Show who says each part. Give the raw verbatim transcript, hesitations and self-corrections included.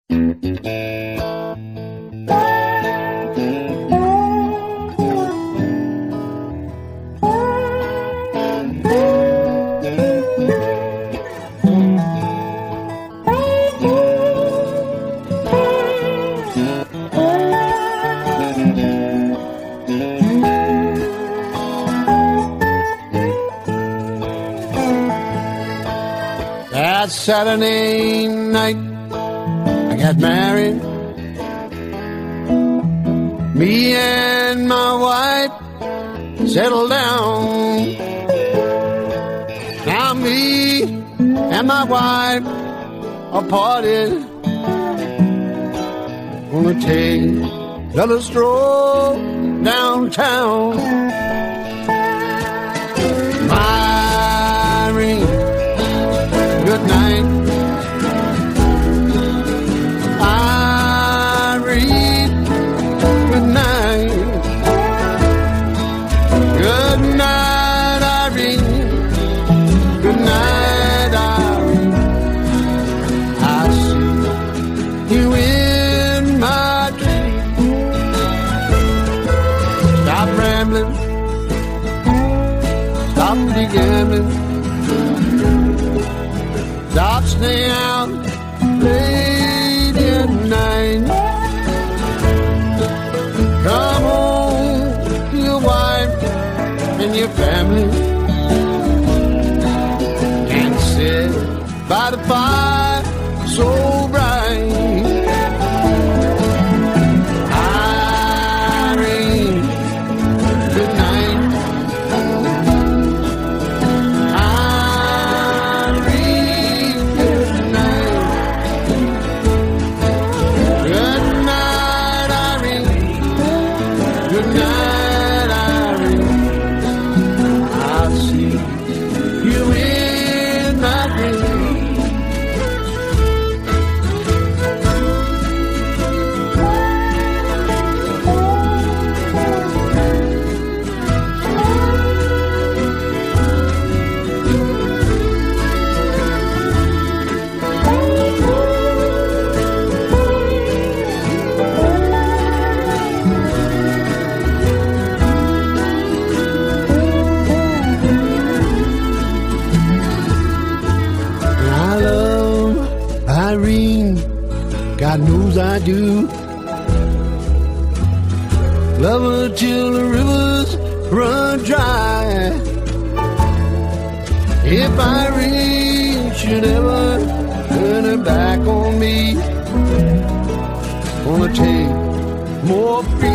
Speaker 1: That Saturday night I got married. Me and my wife settled down. Now me and my wife are parted. Gonna take another stroll downtown. My ring, good night. Irene, good night. Good night, Irene. Good night, Irene. I see you in my dreams. Stop rambling. Stop the gambling. Stop staying out late at night. Come home to your wife and your family and sit by the fire so bright. Irene, good night. God knows I do. Love her till the rivers run dry. If Irene should ever turn her back on me, gonna take more freedom